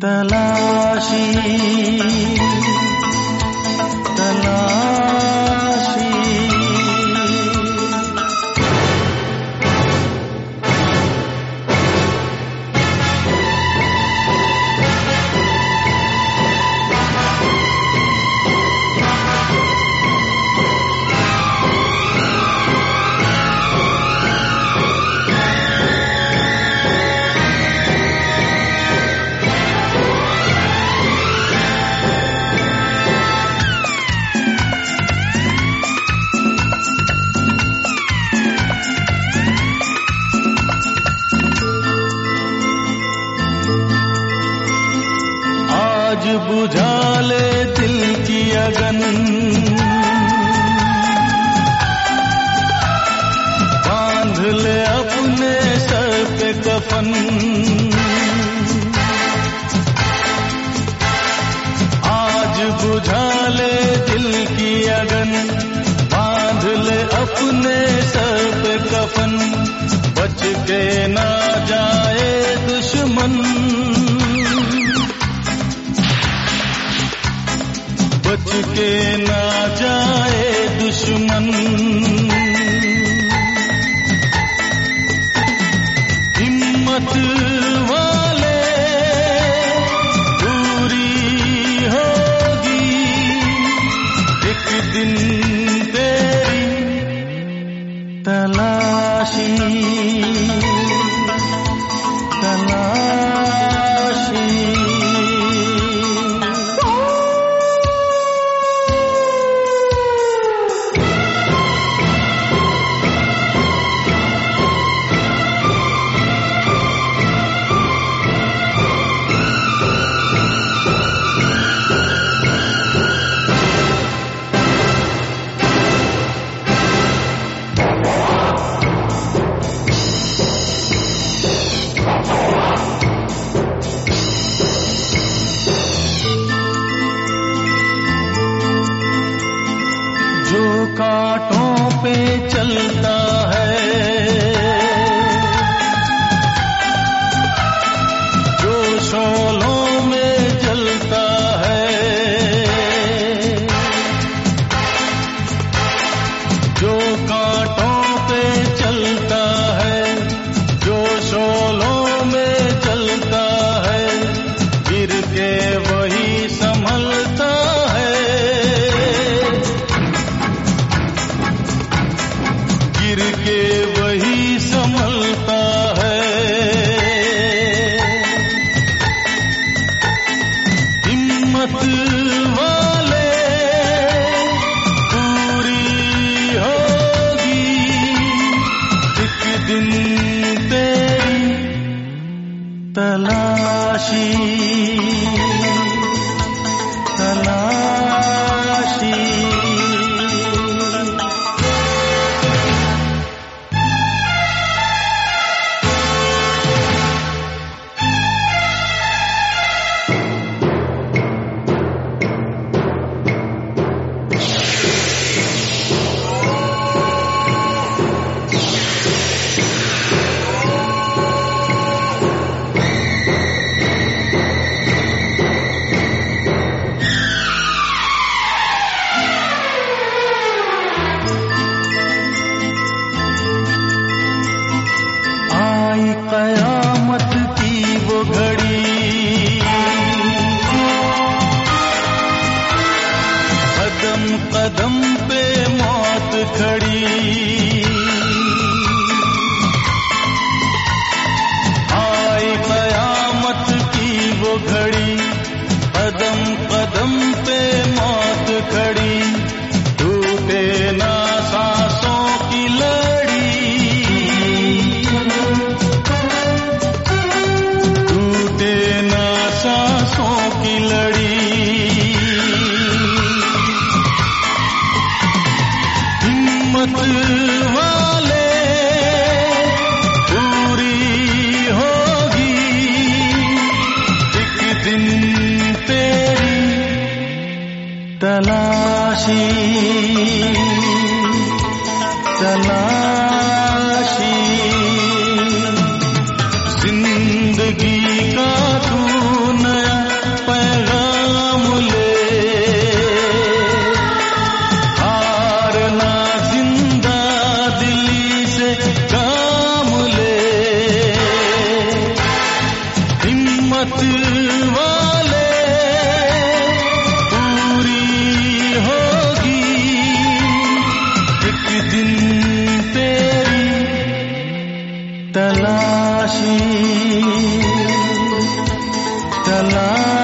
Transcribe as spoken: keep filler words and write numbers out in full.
तलाशी तलाशी आज बुझा ले दिल की अगन, बांध ले अपने सर पे कफन। आज बुझा ले दिल की अगन, बांध ले अपने सर पे कफन। बच के ना जाए दुश्मन, बच के ना जाए दुश्मन। हिम्मत वाले पूरी होगी एक दिन तेरी तलाशी तलाशी। जो कांटों पे चलता है, जो शोलों में जलता है, जो कांटों पे चलता है, जो शोलों में जलता है, गिर के वही संभलता है, गिर के वही संभलता है। हिम्मत वाले पूरी होगी एक दिन तेरी तलाशी तलाशी। आई कयामत की वो घड़ी, कदम कदम पे मौत खड़ी। आई कयामत की वो घड़ी, कदम कदम पे मौत खड़ी। टूटे ना सांसों की लड़ी, टूटे ना सांसों की लड़ी। हिम्मत वाले पूरी होगी एक दिन तेरी तलाशी तलाशी। जिंदगी का तू नया किस्मत वाले पूरी होगी एक दिन तेरी तलाशी तलाशी